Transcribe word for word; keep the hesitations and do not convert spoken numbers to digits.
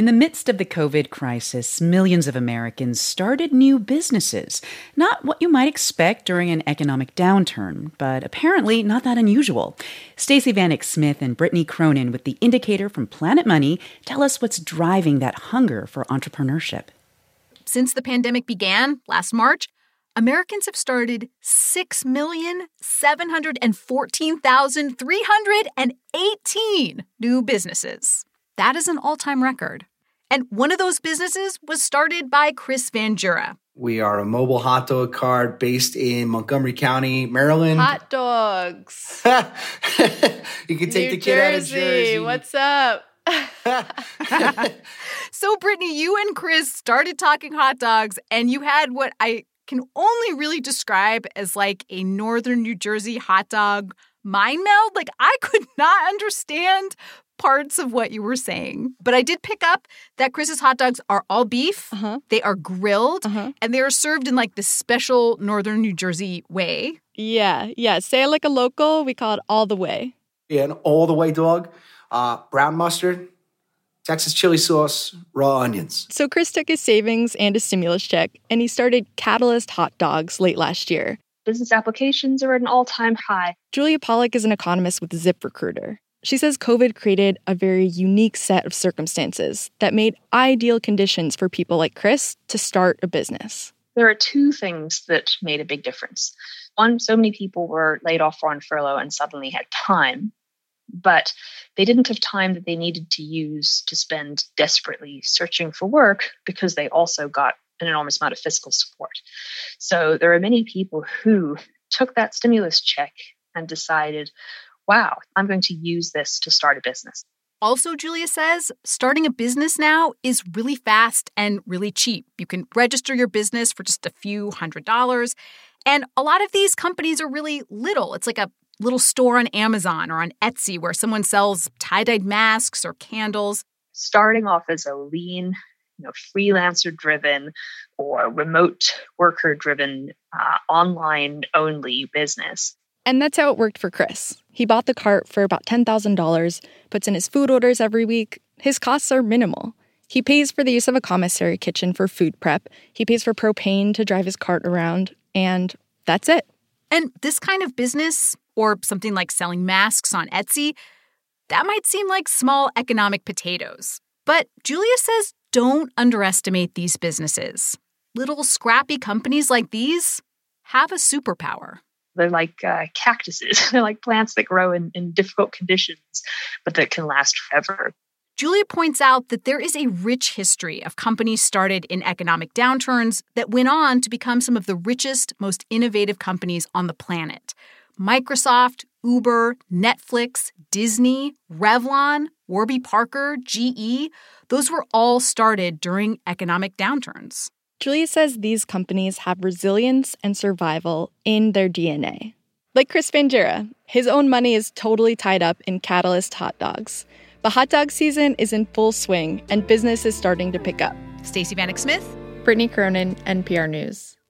In the midst of the COVID crisis, millions of Americans started new businesses. Not what you might expect during an economic downturn, but apparently not that unusual. Stacey Vanek Smith and Brittany Cronin with The Indicator from Planet Money tell us what's driving that hunger for entrepreneurship. Since the pandemic began last March, Americans have started six million seven hundred fourteen thousand three hundred eighteen new businesses. That is an all-time record. And one of those businesses was started by Chris Van Jura. We are a mobile hot dog cart based in Montgomery County, Maryland. Hot dogs. You can take New the kid out of Jersey. What's up? So, Brittany, you and Chris started talking hot dogs, and you had what I can only really describe as like a northern New Jersey hot dog mind meld. Like, I could not understand parts of what you were saying. But I did pick up that Chris's hot dogs are all beef. Uh-huh. They are grilled, uh-huh. and they are served in like this special northern New Jersey way. Yeah, yeah. Say it like a local. We call it all the way. Yeah, an all-the-way dog. Uh, brown mustard, Texas chili sauce, raw onions. So Chris took his savings and his stimulus check, and he started Catalyst Hot Dogs late last year. Business applications are at an all-time high. Julia Pollack is an economist with ZipRecruiter. She says COVID created a very unique set of circumstances that made ideal conditions for people like Chris to start a business. There are two things that made a big difference. One, so many people were laid off or on furlough and suddenly had time, but they didn't have time that they needed to use to spend desperately searching for work because they also got an enormous amount of fiscal support. So there are many people who took that stimulus check and decided, wow, I'm going to use this to start a business. Also, Julia says, starting a business now is really fast and really cheap. You can register your business for just a few hundred dollars. And a lot of these companies are really little. It's like a little store on Amazon or on Etsy where someone sells tie-dyed masks or candles. Starting off as a lean, you know, freelancer-driven or remote worker-driven, uh, online-only business. And that's how it worked for Chris. He bought the cart for about ten thousand dollars, puts in his food orders every week. His costs are minimal. He pays for the use of a commissary kitchen for food prep. He pays for propane to drive his cart around. And that's it. And this kind of business, or something like selling masks on Etsy, that might seem like small economic potatoes. But Julia says don't underestimate these businesses. Little scrappy companies like these have a superpower. They're like uh, cactuses. They're like plants that grow in, in difficult conditions, but that can last forever. Julia points out that there is a rich history of companies started in economic downturns that went on to become some of the richest, most innovative companies on the planet. Microsoft, Uber, Netflix, Disney, Revlon, Warby Parker, G E, those were all started during economic downturns. Julia says these companies have resilience and survival in their D N A. Like Chris Van Jura, his own money is totally tied up in Catalyst hot dogs. The hot dog season is in full swing, and business is starting to pick up. Stacey Vanek Smith, Brittany Cronin, N P R News.